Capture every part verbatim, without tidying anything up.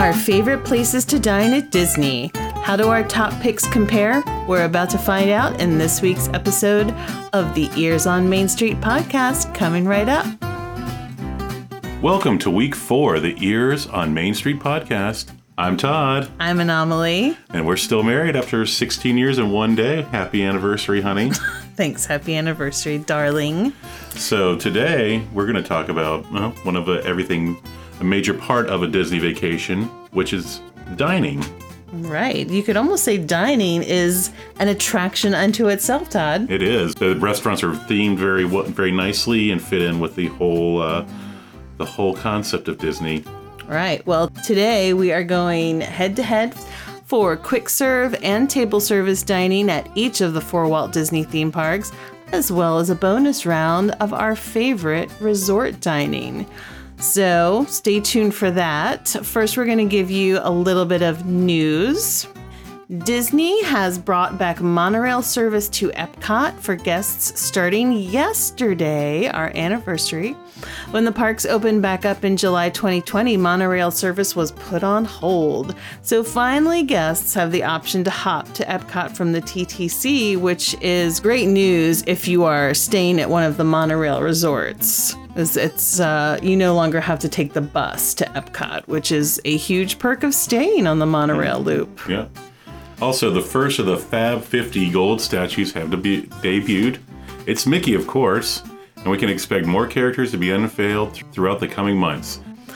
Our favorite places to dine at Disney. How do our top picks compare? We're about to find out in this week's episode of the Ears on Main Street podcast, coming right up. Welcome to week four of the Ears on Main Street podcast. I'm Todd. I'm Anomaly. And we're still married after sixteen years and one day. Happy anniversary, honey. Thanks. Happy anniversary, darling. So today we're going to talk about well, one of a, everything, a major part of a Disney vacation, which is dining. Right. You could almost say dining is an attraction unto itself, Todd. It is. The restaurants are themed very very nicely and fit in with the whole uh, the whole concept of Disney. Right. Well, today we are going head to head for quick serve and table service dining at each of the four Walt Disney theme parks, as well as a bonus round of our favorite resort dining. So stay tuned for that. First, we're going to give you a little bit of news. Disney has brought back monorail service to Epcot for guests starting yesterday, our anniversary. When the parks opened back up in July twenty twenty, monorail service was put on hold. So finally, guests have the option to hop to Epcot from the T T C, which is great news if you are staying at one of the monorail resorts. It's, it's uh, you no longer have to take the bus to Epcot, which is a huge perk of staying on the monorail loop. Yeah. Also, the first of the Fab fifty gold statues have to be debuted. It's Mickey, of course, and we can expect more characters to be unveiled th- throughout the coming months.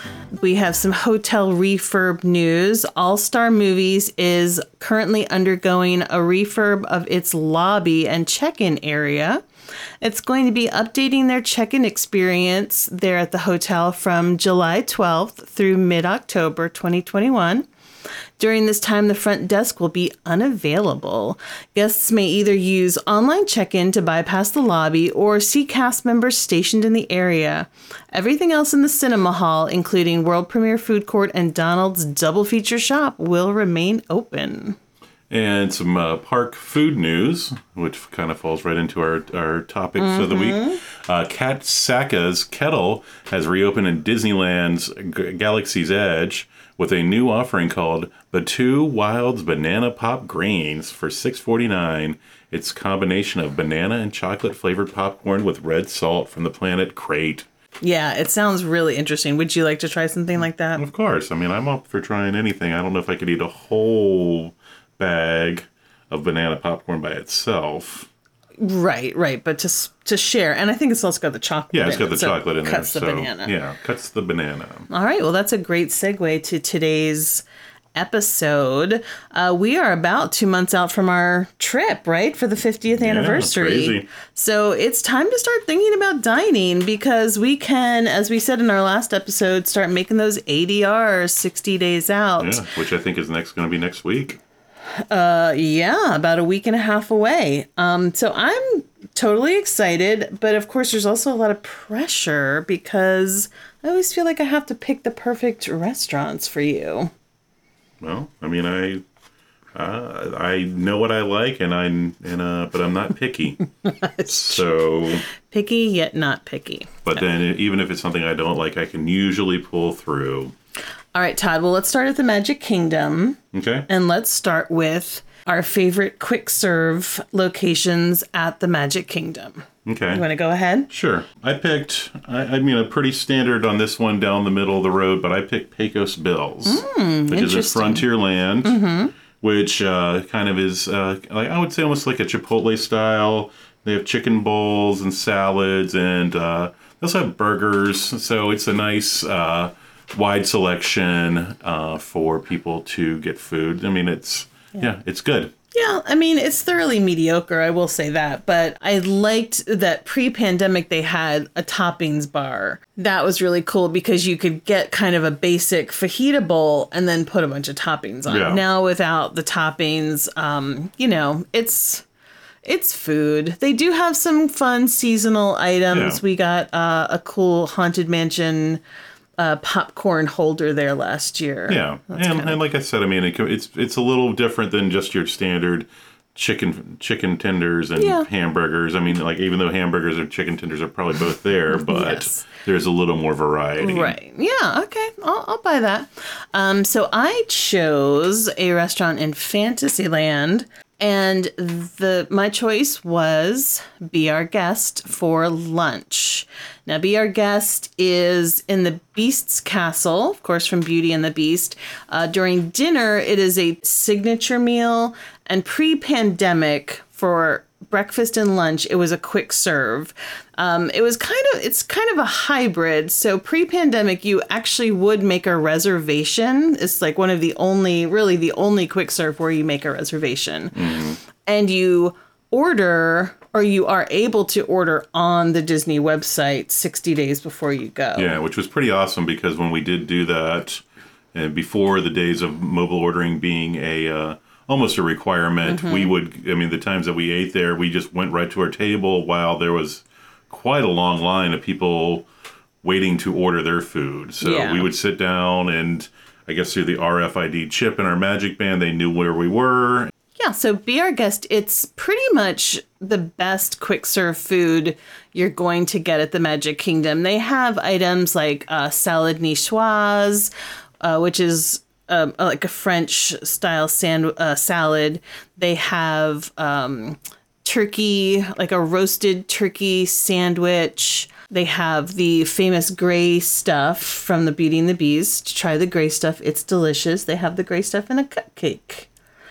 We have some hotel refurb news. All Star Movies is currently undergoing a refurb of its lobby and check-in area. It's going to be updating their check-in experience there at the hotel from July twelfth through mid-October twenty twenty-one. During this time, the front desk will be unavailable. Guests may either use online check-in to bypass the lobby or see cast members stationed in the area. Everything else in the cinema hall, including World Premiere Food Court and Donald's Double Feature Shop, will remain open. And some uh, park food news, which kind of falls right into our, our topics mm-hmm. of the week. Uh, Kat Saka's Kettle has reopened in Disneyland's G- Galaxy's Edge with a new offering called the Two Wilds Banana Pop Grains for six forty-nine. It's a combination of banana and chocolate flavored popcorn with red salt from the planet Crate. Yeah, it sounds really interesting. Would you like to try something like that? Of course. I mean, I'm up for trying anything. I don't know if I could eat a whole bag of banana popcorn by itself. Right, right, but to to share, and I think it's also got the chocolate. Yeah, it's got in the it, so chocolate in there. Cuts the so, banana. Yeah, cuts the banana. All right, well, that's a great segue to today's episode. Uh, we are about two months out from our trip, right, for the fiftieth yeah, anniversary. Crazy. So it's time to start thinking about dining because we can, as we said in our last episode, start making those A D Rs sixty days out. Yeah, which I think is next going to be next week. Uh, yeah, about a week and a half away. Um, so I'm totally excited, but of course there's also a lot of pressure because I always feel like I have to pick the perfect restaurants for you. Well, I mean, I uh, I know what I like, and I and uh, but I'm not picky. so picky yet not picky. But then, even if it's something I don't like, I can usually pull through. All right, Todd. Well, let's start at the Magic Kingdom. Okay. And let's start with our favorite quick serve locations at the Magic Kingdom. Okay. You want to go ahead? Sure. I picked, I, I mean, a pretty standard on this one down the middle of the road, but I picked Pecos Bill's, mm, which is at Frontierland, mm-hmm. which uh, kind of is, uh, like I would say almost like a Chipotle style. They have chicken bowls and salads, and uh, they also have burgers. So it's a nice uh, wide selection uh, for people to get food. I mean, it's, yeah, yeah it's good. Yeah, I mean, it's thoroughly mediocre, I will say that. But I liked that pre-pandemic they had a toppings bar. That was really cool because you could get kind of a basic fajita bowl and then put a bunch of toppings on. Yeah. Now without the toppings, um, you know, it's it's food. They do have some fun seasonal items. Yeah. We got uh, a cool Haunted Mansion uh, popcorn holder there last year. Yeah, and, and like I said, I mean, it, it's it's a little different than just your standard chicken chicken tenders and Yeah. hamburgers. I mean, like, even though hamburgers and chicken tenders are probably both there, but Yes. there's a little more variety. Right. Yeah. Okay. I'll, I'll buy that. Um, so I chose a restaurant in Fantasyland, and the my choice was Be Our Guest for lunch. Now, Be Our Guest is in the Beast's Castle, of course, from Beauty and the Beast. Uh, during dinner, it is a signature meal, and pre-pandemic for breakfast and lunch, it was a quick serve. Um, it was kind of, it's kind of a hybrid. So pre-pandemic, you actually would make a reservation. It's like one of the only, really the only quick serve where you make a reservation. Mm-hmm. And you order, or you are able to order on the Disney website sixty days before you go. Yeah, which was pretty awesome, because when we did do that, and before the days of mobile ordering being a uh, almost a requirement, mm-hmm. we would, I mean, the times that we ate there, we just went right to our table while there was quite a long line of people waiting to order their food. So Yeah. we would sit down, and I guess through the R F I D chip in our Magic Band, they knew where we were. Yeah, so Be Our Guest, it's pretty much the best quick serve food you're going to get at the Magic Kingdom. They have items like uh, salad niçoise, uh, which is um, like a French style sand- uh, salad. They have um, turkey, like a roasted turkey sandwich. They have the famous gray stuff from the Beauty and the Beast. Try the gray stuff. It's delicious. They have the gray stuff in a cupcake.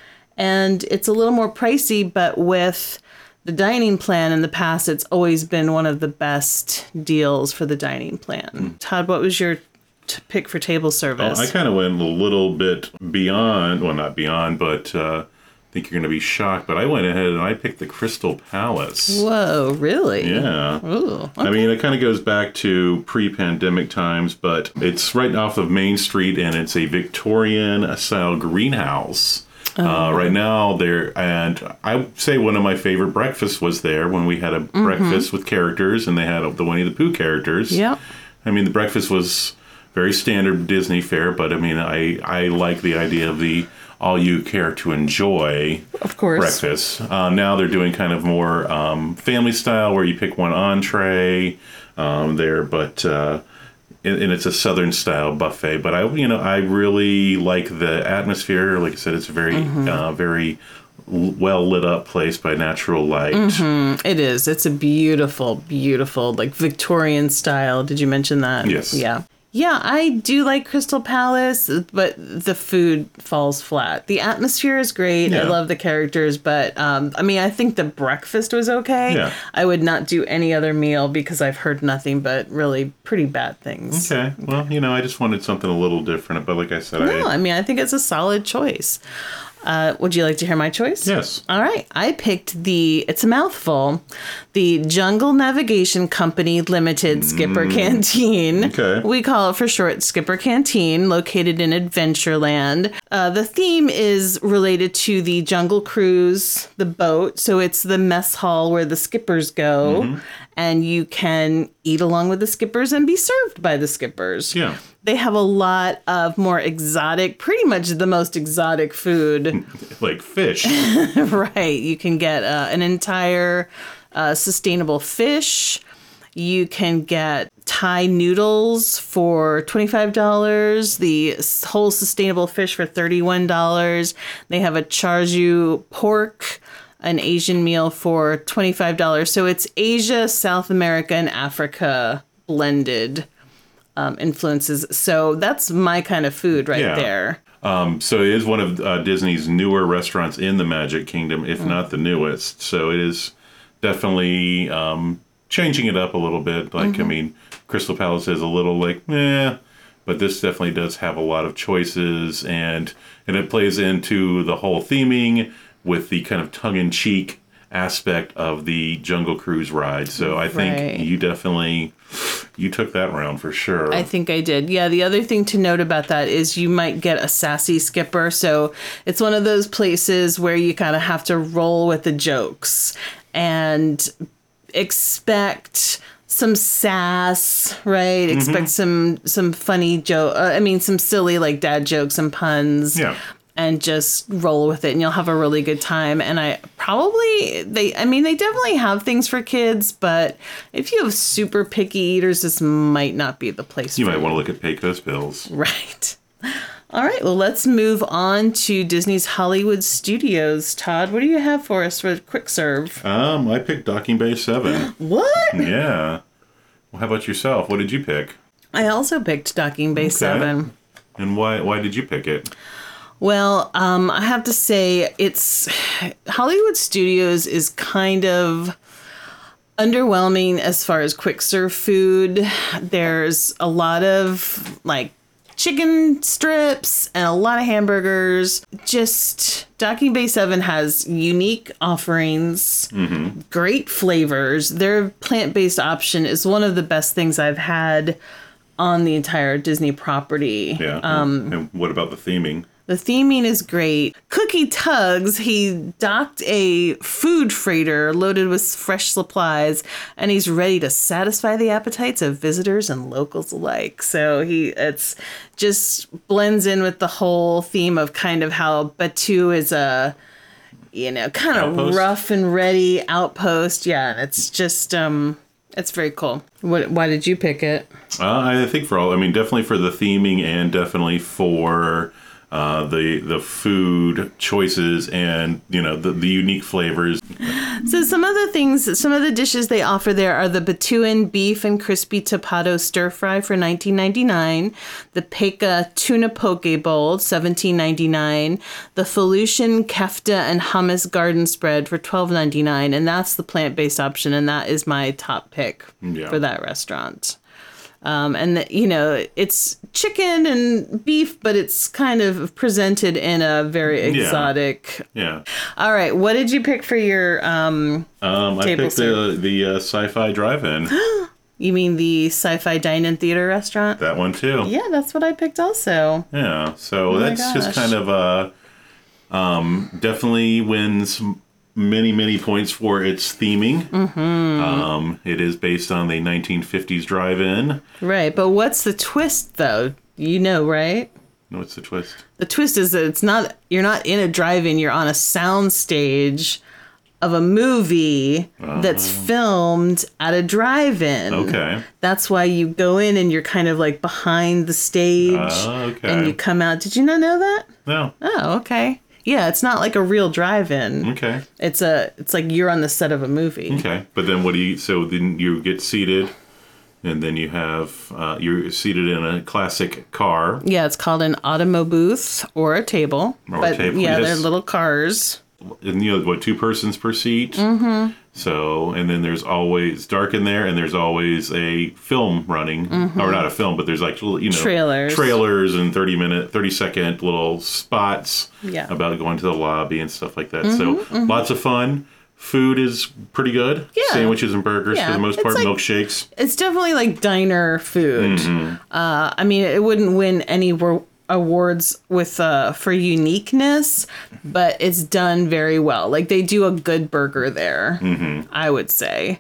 And it's a little more pricey, but with the dining plan in the past, it's always been one of the best deals for the dining plan. Mm. Todd, what was your t- pick for table service? Oh, I kind of went a little bit beyond, well, not beyond, but uh, I think you're going to be shocked, but I went ahead and I picked the Crystal Palace. Whoa, really? Yeah. Ooh, okay. I mean, it kind of goes back to pre-pandemic times, but it's right off of Main Street, and it's a Victorian-style greenhouse. Uh, right now, there, and I would say one of my favorite breakfasts was there when we had a mm-hmm. breakfast with characters, and they had the Winnie the Pooh characters. Yeah. I mean, the breakfast was very standard Disney fare, but I mean, I, I like the idea of the all you care to enjoy of course. breakfast. Uh, now they're doing kind of more um, family style, where you pick one entree um, there, but. Uh, And it's a Southern style buffet, but I, you know, I really like the atmosphere. Like I said, it's a very, mm-hmm. uh, very well lit up place by natural light. Mm-hmm. It is. It's a beautiful, beautiful, like Victorian style. Did you mention that? Yes. Yeah. Yeah, I do like Crystal Palace, but the food falls flat. The atmosphere is great. Yeah. I love the characters, but um, I mean, I think the breakfast was okay. Yeah. I would not do any other meal because I've heard nothing but really pretty bad things. Okay. Well, you know, I just wanted something a little different, but like I said, no, I... I mean, I think it's a solid choice. Uh, would you like to hear my choice? Yes. All right. I picked the, it's a mouthful, the Jungle Navigation Company Limited Skipper mm. Canteen. Okay. We call it for short Skipper Canteen, located in Adventureland. Uh, the theme is related to the Jungle Cruise, the boat. So it's the mess hall where the skippers go. Mm-hmm. And you can eat along with the skippers and be served by the skippers. Yeah. They have a lot of more exotic, pretty much the most exotic food. Like fish. Right. You can get uh, an entire uh, sustainable fish. You can get Thai noodles for twenty-five dollars. The whole sustainable fish for thirty-one dollars. They have a charju pork, an Asian meal for twenty-five dollars. So it's Asia, South America, and Africa blended. Um, influences. So that's my kind of food right yeah. there. Um, so it is one of uh, Disney's newer restaurants in the Magic Kingdom, if mm. not the newest. So it is definitely um, changing it up a little bit. Like, mm-hmm. I mean, Crystal Palace is a little like, meh, but this definitely does have a lot of choices, and and it plays into the whole theming with the kind of tongue-in-cheek aspect of the Jungle Cruise ride. So I think right. you definitely, you took that round for sure. I think I did. Yeah, the other thing to note about that is you might get a sassy skipper. So it's one of those places where you kind of have to roll with the jokes and expect some sass, right? Mm-hmm. Expect some some funny joke. Uh, I mean, some silly like dad jokes and puns. Yeah. and just roll with it, and you'll have a really good time. And I probably, they, I mean, they definitely have things for kids, but if you have super picky eaters, this might not be the place You for might you. want to look at Pecos Bills. Right. All right, well, let's move on to Disney's Hollywood Studios. Todd, what do you have for us for quick serve? Um, I picked Docking Bay seven. What? Yeah. Well, how about yourself? What did you pick? I also picked Docking Bay seven. And why why did you pick it? Well, um, I have to say, it's Hollywood Studios is kind of underwhelming as far as quick serve food. There's a lot of like chicken strips and a lot of hamburgers. Just Docking Bay seven has unique offerings, mm-hmm. great flavors. Their plant-based option is one of the best things I've had on the entire Disney property. Yeah. Um, and what about the theming? The theming is great. Cookie Tugs, he docked a food freighter loaded with fresh supplies, and he's ready to satisfy the appetites of visitors and locals alike. So he it's just blends in with the whole theme of kind of how Batuu is a, you know, kind of Outpost? rough and ready outpost. Yeah, and it's just um it's very cool. What why did you pick it? Uh, I think for all, I mean, definitely for the theming and definitely for uh, the the food choices and, you know, the, the unique flavors. So some of the things, some of the dishes they offer there are the Batuan beef and crispy tapado stir fry for nineteen ninety-nine, the Peka tuna poke bowl, seventeen ninety-nine, the Felucian kefta and hummus garden spread for twelve ninety-nine, and that's the plant-based option, and that is my top pick Yeah. for that restaurant. Um, and, the, you know, it's chicken and beef, but it's kind of presented in a very exotic. Yeah. All right. What did you pick for your um, Um, I table picked the, the uh, Sci-Fi Drive-In. You mean the Sci-Fi Dine-In Theater restaurant? That one, too. Yeah, that's what I picked also. Yeah. So my that's just gosh. kind of uh, um, definitely wins many, many points for its theming. Mm-hmm. Um, it is based on the nineteen fifties drive-in. Right, but what's the twist, though? You know, right? What's the twist? The twist is that it's not, you're not in a drive-in, you're on a sound stage of a movie uh, that's filmed at a drive-in. Okay. That's why you go in and you're kind of like behind the stage. Uh, okay. And you come out. Did you not know that? No. Oh, okay. Yeah, it's not like a real drive-in. Okay. It's a it's like you're on the set of a movie. Okay. But then what do you, so then you get seated and then you have, uh, you're seated in a classic car. Yeah, it's called an automo booth or a table. Or a but table, yeah, yes. they're little cars. And you know, what, two persons per seat? Mm-hmm. So, and then there's always dark in there, and there's always a film running, mm-hmm. or not a film, but there's like, you know, trailers, trailers and thirty minute, thirty second little spots yeah. about going to the lobby and stuff like that. Mm-hmm, so, mm-hmm. lots of fun. Food is pretty good. Yeah. Sandwiches and burgers Yeah. for the most It's part, like- milkshakes. It's definitely like diner food. Mm-hmm. Uh, I mean, it wouldn't win any wor- awards with uh, for uniqueness, but it's done very well. Like they do a good burger there, mm-hmm. I would say.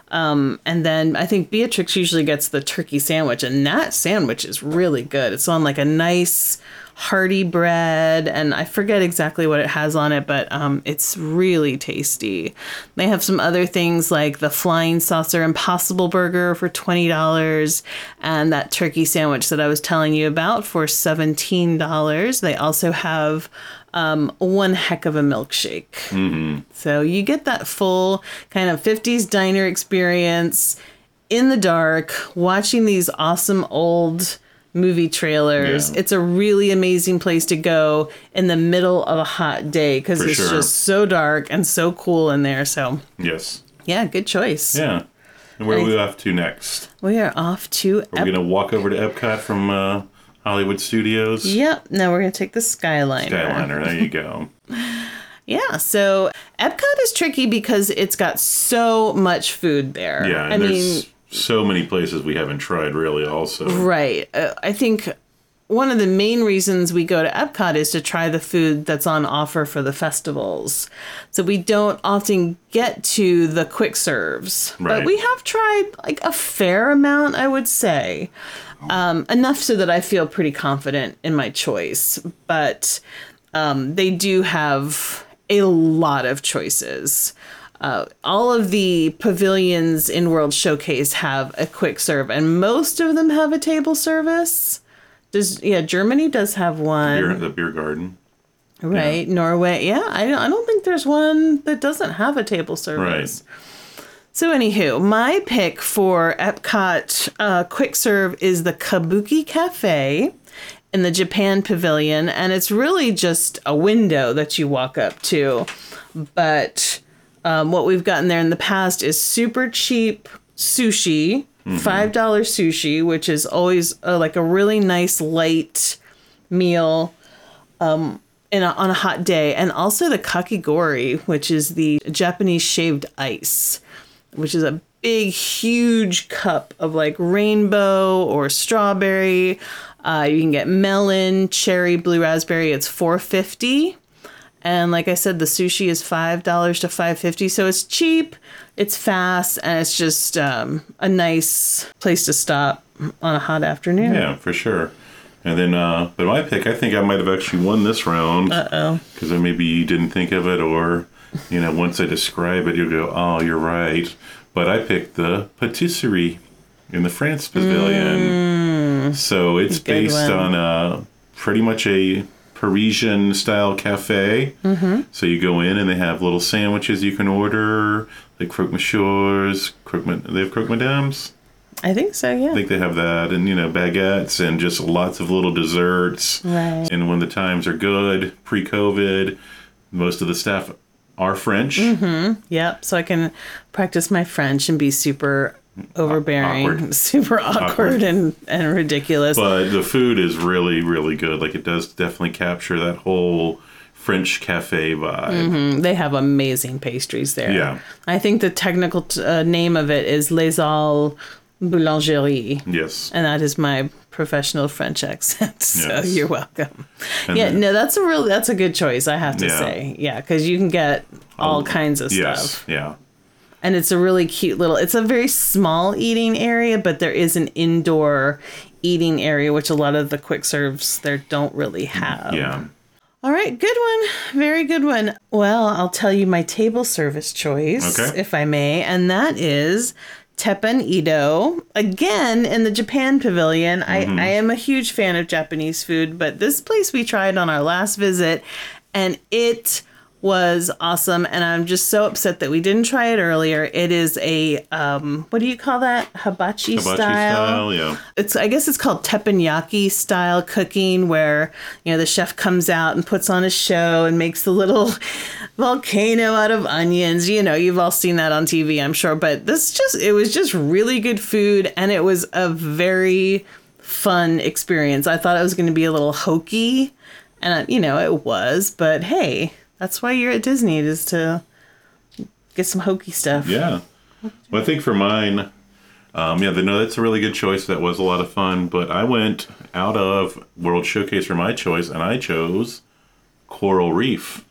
Um, and then I think Beatrix usually gets the turkey sandwich, and that sandwich is really good. It's on like a nice hearty bread, and I forget exactly what it has on it, but um, it's really tasty. They have some other things like the Flying Saucer Impossible Burger for twenty dollars, and that turkey sandwich that I was telling you about for seventeen dollars. They also have um, one heck of a milkshake. Mm-hmm. So you get that full kind of fifties diner experience in the dark, watching these awesome old movie trailers. Yeah. It's a really amazing place to go in the middle of a hot day because For it's sure. just so dark and so cool in there. So Yes. yeah, good choice. Yeah. And where are Nice. we off to next? We are off to Are we going to walk over to Epcot from uh, Hollywood Studios? Yep. Now we're going to take the Skyliner. Skyliner, there you go. Yeah, so Epcot is tricky because it's got so much food there. Yeah, and I there's mean, so many places we haven't tried really also. right. Uh, I think one of the main reasons we go to Epcot is to try the food that's on offer for the festivals. So we don't often get to the quick serves. Right. But we have tried like a fair amount, I would say. Um, enough so that I feel pretty confident in my choice. But um, they do have a lot of choices. Uh, all of the pavilions in World Showcase have a quick serve, and most of them have a table service. Does yeah, Germany does have one. Beer, the beer garden. Right, yeah. Norway. Yeah, I don't, I don't think there's one that doesn't have a table service. Right. So anywho, my pick for Epcot uh, quick serve is the Kabuki Cafe in the Japan Pavilion, and it's really just a window that you walk up to. But um, what we've gotten there in the past is super cheap sushi, mm-hmm. five dollars sushi, which is always uh, like a really nice light meal. Um, In a, on a hot day, and also the kakigori, which is the Japanese shaved ice, which is a big, huge cup of like rainbow or strawberry. Uh, you can get melon, cherry, blue raspberry. It's four fifty, and like I said, the sushi is five dollars to five fifty. So it's cheap, it's fast, and it's just um, a nice place to stop on a hot afternoon. Yeah, for sure. And then, uh, but my pick, I think I might have actually won this round. Uh-oh. Because maybe you didn't think of it, or, you know, once I describe it, you'll go, oh, you're right. But I picked the patisserie in the France Pavilion. Mm, so it's based one. on uh, pretty much a Parisian-style cafe. Mm-hmm. So you go in, and they have little sandwiches you can order, like croque monsieurs, croque, they have croque madames. I think so, yeah. I think they have that, and, you know, baguettes and just lots of little desserts. Right. And when the times are good, pre-COVID, most of the staff are French. Mm-hmm. Yep. So I can practice my French and be super overbearing, awkward. super awkward, awkward. And, and ridiculous. But the food is really, really good. Like, it does definitely capture that whole French cafe vibe. Mm-hmm. They have amazing pastries there. Yeah. I think the technical t- uh, name of it is Les Halles Boulangerie. Yes. And that is my professional French accent. So yes. You're welcome. And yeah, then, no, that's a real that's a good choice, I have to yeah. say. Yeah, because you can get all oh, kinds of yes, stuff. Yeah. And it's a really cute little, it's a very small eating area, but there is an indoor eating area, which a lot of the quick serves there don't really have. Yeah. All right, good one. Very good one. Well, I'll tell you my table service choice, okay. if I may, and that is Teppan Edo, again in the Japan Pavilion. Mm-hmm. I, I am a huge fan of Japanese food, but this place we tried on our last visit, and it was awesome, and I'm just so upset that we didn't try it earlier. It is a, um, what do you call that? Hibachi, Hibachi style? style, yeah. It's, I guess it's called teppanyaki style cooking, where, you know, the chef comes out and puts on a show and makes the little volcano out of onions. You know, you've all seen that on T V, I'm sure, but this just, it was just really good food, and it was a very fun experience. I thought it was going to be a little hokey, and, you know, it was, but hey, that's why you're at Disney, is to get some hokey stuff. Yeah. Well, I think for mine, um, yeah, no, that's a really good choice. That was a lot of fun. But I went out of World Showcase for my choice, and I chose Coral Reef.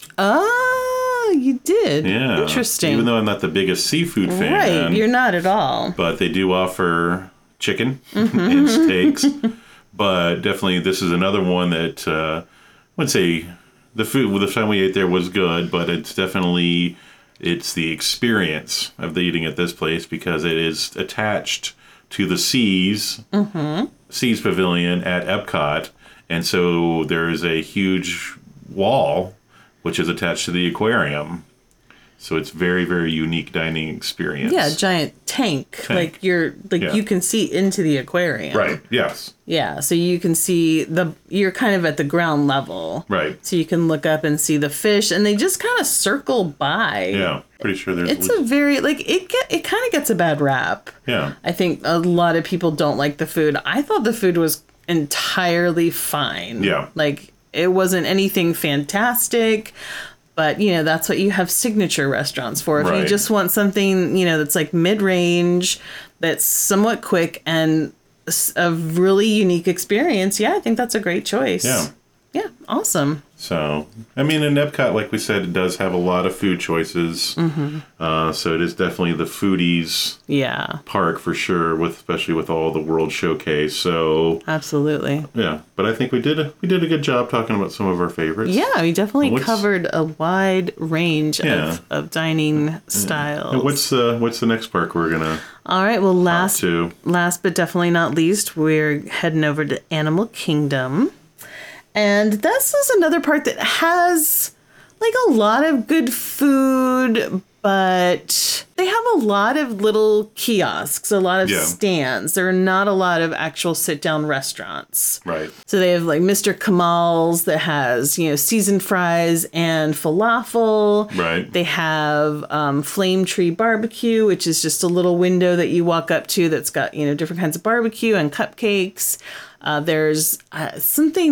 Oh, you did? Yeah. Interesting. Even though I'm not the biggest seafood fan. Right, you're not at all. But they do offer chicken mm-hmm. and steaks. But definitely this is another one that uh, I would say... The food, the time we ate there was good, but it's definitely, it's the experience of the eating at this place, because it is attached to the Seas, mm-hmm. Seas Pavilion at Epcot. And so there is a huge wall, which is attached to the aquarium. So it's very, very unique dining experience. Yeah, giant tank. tank. Like you're like yeah. you can see into the aquarium. Right. Yes. Yeah, so you can see the you're kind of at the ground level. Right. So you can look up and see the fish, and they just kind of circle by. Yeah. Pretty sure there's It's a very like it get it kind of gets a bad rap. Yeah. I think a lot of people don't like the food. I thought the food was entirely fine. Yeah. Like it wasn't anything fantastic. But, you know, that's what you have signature restaurants for. If right. you just want something, you know, that's like mid-range, that's somewhat quick and a really unique experience, yeah, I think that's a great choice. Yeah. Yeah, awesome. So, I mean, in Epcot, like we said, it does have a lot of food choices. Mm-hmm. Uh, so it is definitely the foodies Yeah. park for sure, with especially with all the World Showcase. So, Absolutely. yeah. But I think we did a, we did a good job talking about some of our favorites. Yeah, we definitely What's- covered a wide range Yeah. of, of dining styles. And what's the what's the next park we're gonna All right, well, last to? last but definitely not least, we're heading over to Animal Kingdom. And this is another park that has like a lot of good food, but they have a lot of little kiosks, a lot of Yeah. stands. There are not a lot of actual sit-down restaurants. Right. So they have like Mister Kamal's that has, you know, seasoned fries and falafel. Right. They have um, Flame Tree Barbecue, which is just a little window that you walk up to that's got, you know, different kinds of barbecue and cupcakes. Uh, there's uh, something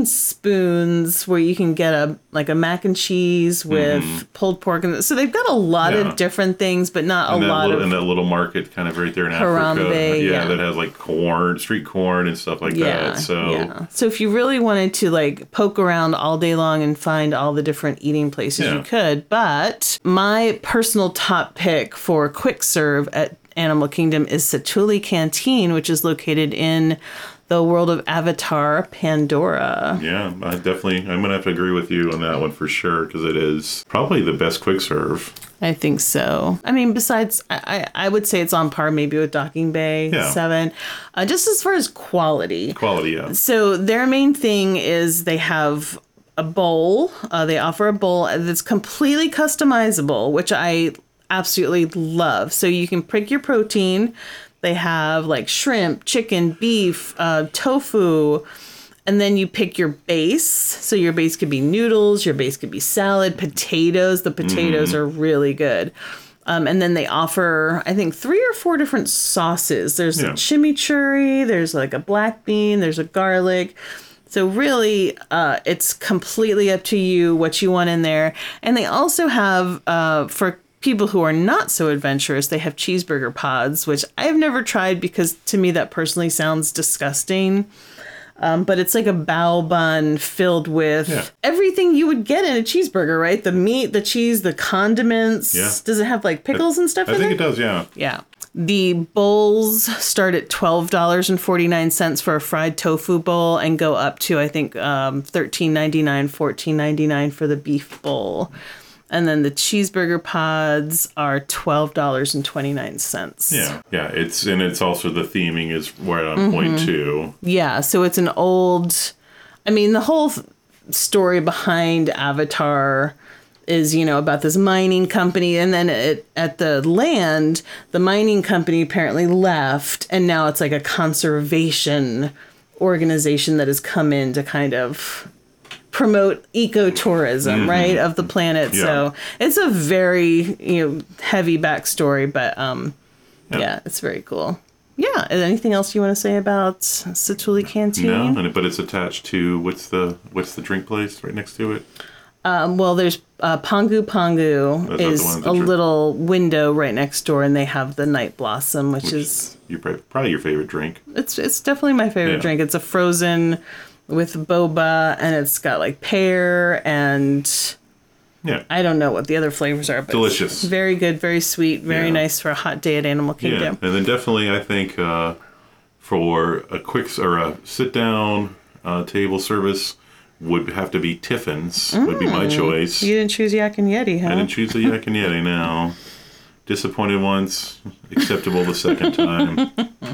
spoons where you can get a like a mac and cheese with mm-hmm. pulled pork, and so they've got a lot yeah. of different things, but not and a lot little, of. And that little market kind of right there in Harambe, Africa, yeah, yeah, that has like corn, street corn, and stuff like yeah, that. So yeah, so if you really wanted to like poke around all day long and find all the different eating places, yeah. you could. But my personal top pick for quick serve at Animal Kingdom is Satu'li Canteen, which is located in the world of Avatar Pandora. Yeah, I definitely, I'm going to have to agree with you on that one for sure, because it is probably the best quick serve. I think so. I mean, besides, I, I would say it's on par maybe with Docking Bay yeah. seven, uh, just as far as quality. Quality, yeah. So their main thing is they have a bowl. Uh, they offer a bowl that's completely customizable, which I absolutely love. So you can pick your protein. They have like shrimp, chicken, beef, uh, tofu, and then you pick your base. So your base could be noodles, your base could be salad, potatoes. The potatoes mm. are really good. Um, and then they offer, I think, three or four different sauces. There's yeah. a chimichurri, there's like a black bean, there's a garlic. So really, uh, it's completely up to you what you want in there. And they also have, uh, for people who are not so adventurous, they have cheeseburger pods, which I've never tried because to me that personally sounds disgusting. Um, but it's like a bao bun filled with yeah. everything you would get in a cheeseburger, right? The meat, the cheese, the condiments. Yeah. Does it have like pickles I, and stuff I in think there? it does, yeah. Yeah. The bowls start at twelve dollars and forty-nine cents for a fried tofu bowl and go up to, I think, um, thirteen ninety-nine, fourteen ninety-nine for the beef bowl. And then the cheeseburger pods are twelve dollars and twenty-nine cents. Yeah, yeah. It's and it's also the theming is right on mm-hmm. point too. Yeah, so it's an old. I mean, the whole story behind Avatar is, you know, about this mining company, and then it, at the land, the mining company apparently left, and now it's like a conservation organization that has come in to kind of promote ecotourism, mm-hmm. right, of the planet. Yeah. So it's a very, you know, heavy backstory, but um, yeah. yeah, it's very cool. Yeah. Anything else you want to say about Satu'li Canteen? No, but it's attached to what's the what's the drink place right next to it? Um, well, there's uh, Pangu Pangu is, is a drink? little window right next door, and they have the Night Blossom, which, which is your, probably your favorite drink. It's it's definitely my favorite yeah. drink. It's a frozen with boba, and it's got like pear and yeah, I don't know what the other flavors are, but delicious, very good, very sweet, very yeah. nice for a hot day at Animal Kingdom. Yeah. And then definitely, I think uh, for a quick or a sit down uh, table service would have to be Tiffin's. Mm. Would be my choice. You didn't choose Yak and Yeti, huh? I didn't choose the Yak and Yeti. No, disappointed once, acceptable the second time.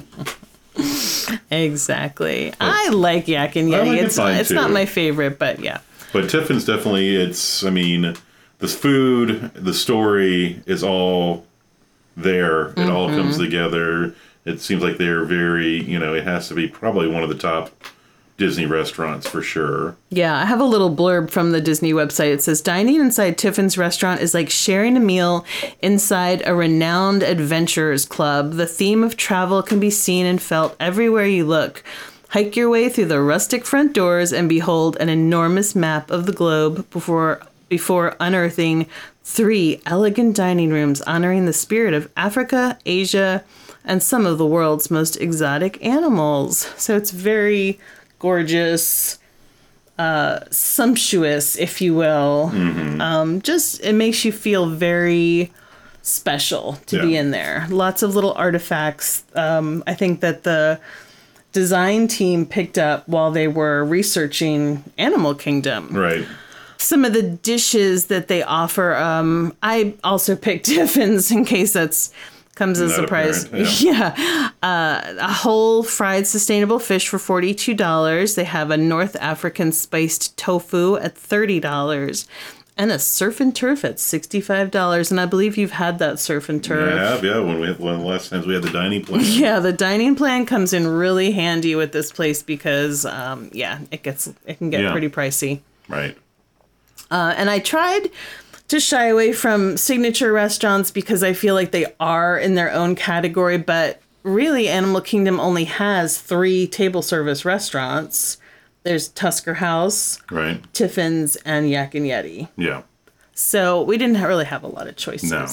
Exactly. But I like Yak and Yeti. Like it's it it's too. not my favorite, but yeah. But Tiffin's definitely, it's, I mean, the food, the story is all there. It mm-hmm. all comes together. It seems like they're very, you know, it has to be probably one of the top Disney restaurants for sure. Yeah, I have a little blurb from the Disney website. It says, dining inside Tiffin's restaurant is like sharing a meal inside a renowned adventurers club. The theme of travel can be seen and felt everywhere you look. Hike your way through the rustic front doors and behold an enormous map of the globe before before unearthing three elegant dining rooms honoring the spirit of Africa, Asia, and some of the world's most exotic animals. So it's very gorgeous. sumptuous, if you will. Mm-hmm. Um, just it makes you feel very special to Yeah. be in there. Lots of little artifacts. Um, I think that the design team picked up while they were researching Animal Kingdom. Right. Some of the dishes that they offer. Um, I also picked Tiffin's in case that's comes as a Not surprise. apparent, Yeah, uh, a whole fried sustainable fish for forty-two dollars. They have a North African spiced tofu at thirty dollars. And a surf and turf at sixty-five dollars. And I believe you've had that surf and turf. I have, yeah. When we had, one of the last times we had the dining plan. Yeah, the dining plan comes in really handy with this place because, um, yeah, it gets it can get Yeah. pretty pricey. Right. Uh, and I tried to shy away from signature restaurants because I feel like they are in their own category. But really, Animal Kingdom only has three table service restaurants. There's Tusker House, Right. Tiffin's, and Yak and Yeti. Yeah. So we didn't really have a lot of choices. No.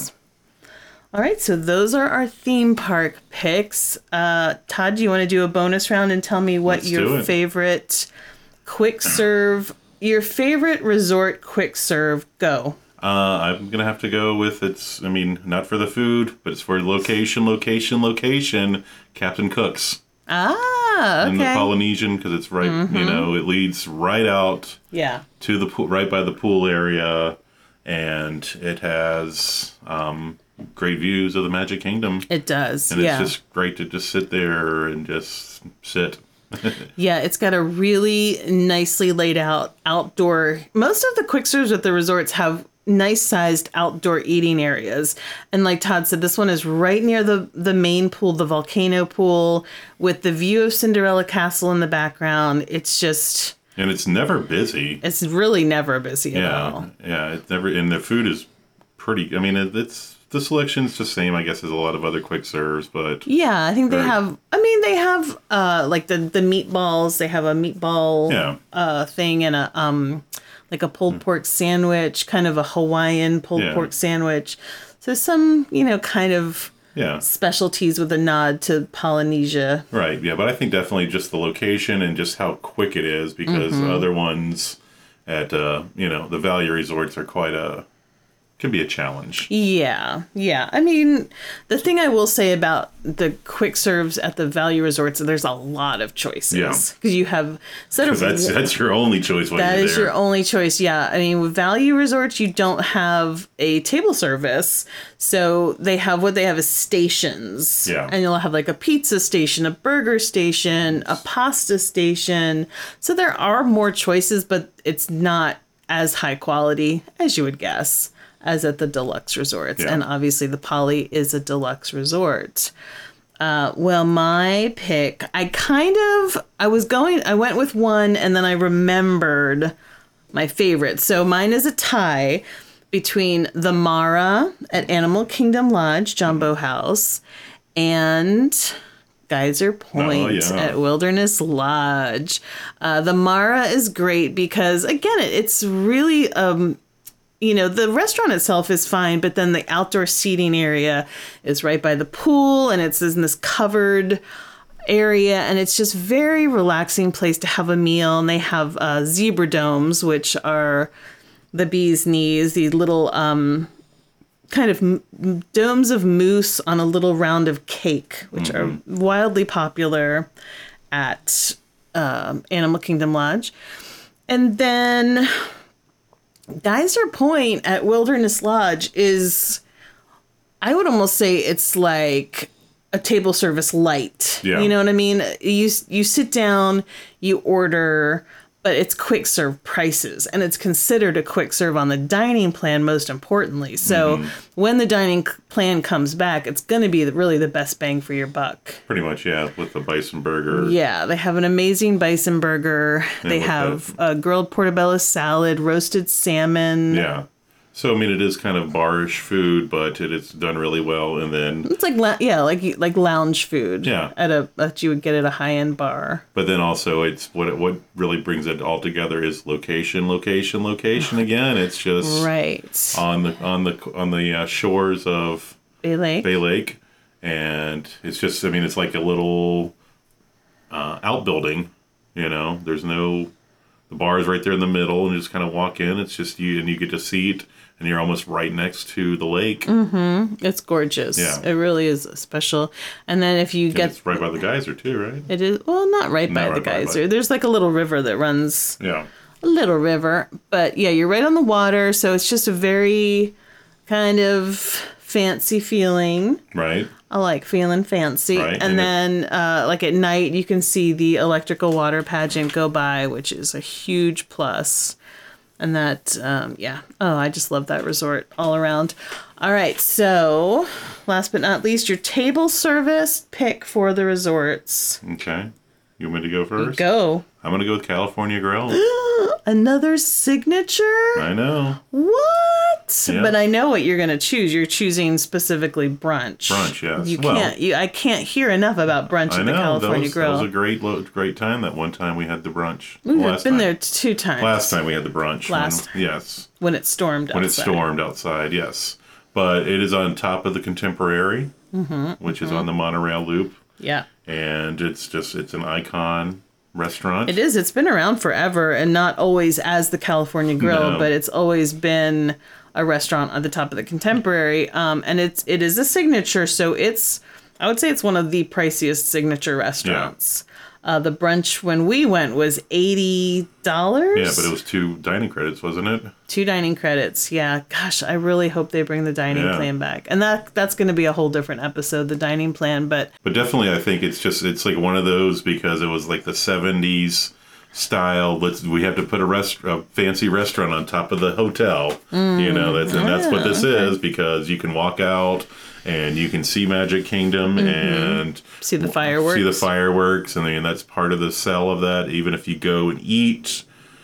All right, so those are our theme park picks. Uh, Todd, do you want to do a bonus round and tell me what Let's do your it. favorite quick serve, your favorite resort quick serve, go? Uh, I'm gonna have to go with it's. I mean, not for the food, but it's for location, location, location. Captain Cook's Ah, okay. in the Polynesian because it's right. Mm-hmm. You know, it leads right out Yeah. to the pool, right by the pool area, and it has um, great views of the Magic Kingdom. It does. And yeah. it's just great to just sit there and just sit. Yeah, it's got a really nicely laid out outdoor. Most of the quick serves at the resorts have nice sized outdoor eating areas. And like Todd said, this one is right near the, the main pool, the volcano pool, with the view of Cinderella Castle in the background. It's just, And it's never busy. it's really never busy at Yeah, all. yeah. It's never, and the food is pretty. I mean, it, it's the selection's the same, I guess, as a lot of other quick serves, but Yeah, I think they Right. have, I mean, they have uh, like the, the meatballs. They have a meatball yeah, uh, thing and a um like a pulled pork sandwich, kind of a Hawaiian pulled Yeah. pork sandwich. So some, you know, kind of yeah, specialties with a nod to Polynesia. right, yeah. But I think definitely just the location and just how quick it is, because Mm-hmm. other ones at uh, you know the value resorts are quite a can be a challenge. Yeah, yeah. I mean, the thing I will say about the quick serves at the value resorts, there's a lot of choices. Yeah. Because you have instead of That's that's your only choice when That you're is there. your only choice, yeah. I mean, with value resorts, you don't have a table service. So they have what they have is stations. Yeah. And you'll have like a pizza station, a burger station, a pasta station. So there are more choices, but it's not as high quality as you would guess as at the deluxe resorts. Yeah. And obviously the Poly is a deluxe resort. Uh, well, my pick, I kind of, I was going, I went with one and then I remembered my favorite. So mine is a tie between the Mara at Animal Kingdom Lodge, Jumbo House, and Geyser Point Oh, yeah. at Wilderness Lodge. Uh, the Mara is great because, again, it, it's really, um, you know, the restaurant itself is fine, but then the outdoor seating area is right by the pool and it's in this covered area, and it's just very relaxing place to have a meal. And they have uh, zebra domes, which are the bee's knees, these little um, kind of m- domes of mousse on a little round of cake, which are wildly popular at um, Animal Kingdom Lodge. And then Geyser Point at Wilderness Lodge is, I would almost say it's like a table service light. Yeah. You know what I mean? You you sit down, you order, but it's quick serve prices, and it's considered a quick serve on the dining plan, most importantly. So Mm-hmm. when the dining c- plan comes back, it's going to be the, really the best bang for your buck. Pretty much, yeah, with the bison burger. Yeah, they have an amazing bison burger. They with have a grilled portobello salad, roasted salmon. Yeah. So I mean, it is kind of barish food, but it is done really well. And then, It's like lou- yeah, like like lounge food. Yeah. At a that you would get at a high end bar. but then also, it's what it, what really brings it all together is location, location, location. Again, it's just Right. on the on the on the uh, shores of Bay Lake. Bay Lake, and it's just, I mean, it's like a little uh, outbuilding. You know, there's no The bar is right there in the middle, and you just kind of walk in. It's just you, and you get to seat, and you're almost right next to the lake. Mm-hmm. It's gorgeous. Yeah. It really is special. And then if you And get... it's right by the geyser, too, right? It is, well, not right by Not the right by- geyser. There's like a little river that runs... Yeah. A little river. But yeah, you're right on the water, so it's just a very kind of fancy feeling. Right. I like feeling fancy. Right, And, and then, uh, like at night, you can see the electrical water pageant go by, which is a huge plus. And that, um, yeah. Oh, I just love that resort all around. All right. So, last but not least, your table service pick for the resorts. Okay. You want me to go first? Go. I'm going to go with California Grill. Another signature? I know. What? Yeah. But I know what you're going to choose. You're choosing specifically brunch. Brunch, yes. You Well, can't. You, I can't hear enough about brunch I at the know. That California was, Grill. that was a great, lo- great time that one time we had the brunch. We've Last been time. there two times. Last time we had the brunch. Last- When, yes. when it stormed. When it outside. stormed outside, yes. But it is on top of the Contemporary, Mm-hmm, which mm-hmm. is on the monorail loop. Yeah. And it's just, it's an icon restaurant. It is. It's been around forever, and not always as the California Grill, No. but it's always been a restaurant on the top of the Contemporary. Um, and it's it is a signature, so it's I would say it's one of the priciest signature restaurants. Uh, the brunch when we went was eighty dollars. Yeah, but it was two dining credits, wasn't it? Two dining credits. Yeah. Gosh, I really hope they bring the dining Yeah. plan back. And that that's going to be a whole different episode, the dining plan. But But definitely, I think it's just, it's like one of those because it was like the seventies style. Let's, we have to put a, rest, a fancy restaurant on top of the hotel. You know, that's, and that's what this okay. is because you can walk out and you can see Magic Kingdom and see the fireworks. see the fireworks. And then that's part of the sell of that. Even if you go and eat,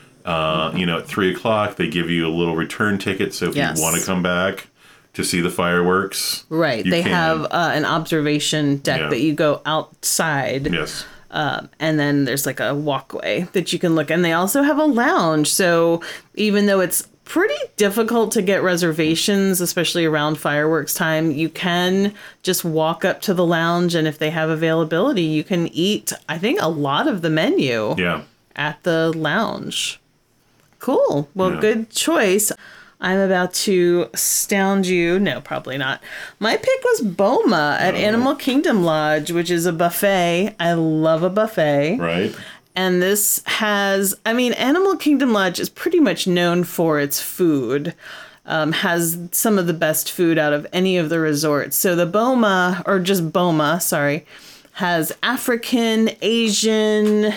uh, you know, at three o'clock, they give you a little return ticket. So if Yes. you want to come back to see the fireworks, Right. you They can. have uh, an observation deck Yeah. that you go outside. Yes. Um, and then there's like a walkway that you can look. And they also have a lounge. So even though it's pretty difficult to get reservations, especially around fireworks time, you can just walk up to the lounge. And if they have availability, you can eat, I think, a lot of the menu Yeah. at the lounge. Cool. Well, Yeah. good choice. I'm about to astound you. No, probably not. My pick was Boma at Oh. Animal Kingdom Lodge, which is a buffet. I love a buffet. Right. And this has, I mean, Animal Kingdom Lodge is pretty much known for its food. Um, has some of the best food out of any of the resorts. So the Boma, or just Boma, sorry, has African, Asian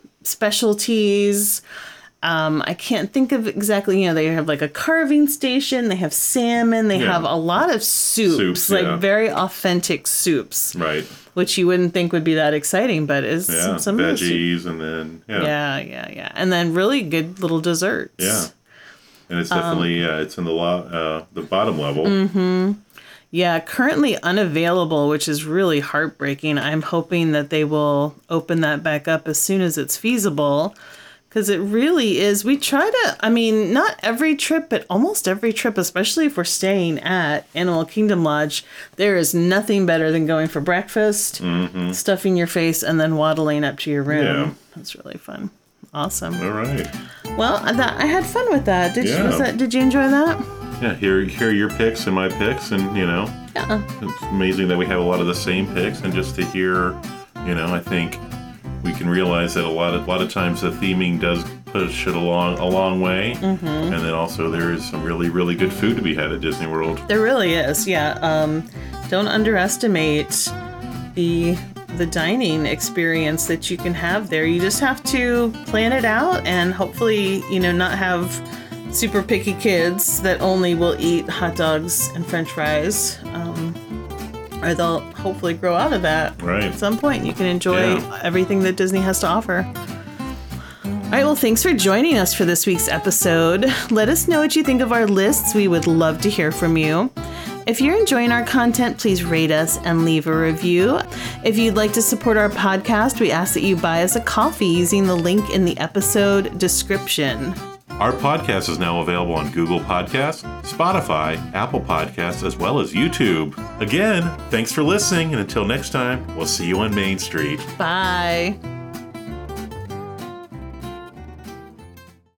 specialties. Um, I can't think of exactly, you know, they have like a carving station, they have salmon, they Yeah. have a lot of soups, Soups, like yeah. very authentic soups, Right. which you wouldn't think would be that exciting, but is Yeah. some of the soup- Veggies and then yeah. yeah, yeah, yeah. And then really good little desserts. Yeah. And it's definitely uh, it's in the lo- uh, the bottom level. Mm-hmm. Yeah, currently unavailable, which is really heartbreaking. I'm hoping that they will open that back up as soon as it's feasible. Because it really is. We try to, I mean, not every trip, but almost every trip, especially if we're staying at Animal Kingdom Lodge, there is nothing better than going for breakfast, Mm-hmm. stuffing your face, and then waddling up to your room. Yeah. That's really fun. Awesome. All right. Well, I, thought, I had fun with that. Did you? Yeah. Was that? Did you enjoy that? Yeah. Hear hear your picks and my picks, and you know, Yeah. it's amazing that we have a lot of the same picks, and just to hear, you know, I think we can realize that a lot of a lot of times the theming does push it along a long way, Mm-hmm. and then also there is some really really good food to be had at Disney World. There really is. Yeah. Um, don't underestimate the the dining experience that you can have there. You just have to plan it out and hopefully, you know, not have super picky kids that only will eat hot dogs and French fries. Um, or they'll hopefully grow out of that. Right. At some point, you can enjoy Yeah. everything that Disney has to offer. All right, well, thanks for joining us for this week's episode. Let us know what you think of our lists. We would love to hear from you. If you're enjoying our content, please rate us and leave a review. If you'd like to support our podcast, we ask that you buy us a coffee using the link in the episode description. Our podcast is now available on Google Podcasts, Spotify, Apple Podcasts, as well as YouTube. Again, thanks for listening, and until next time, we'll see you on Main Street. Bye.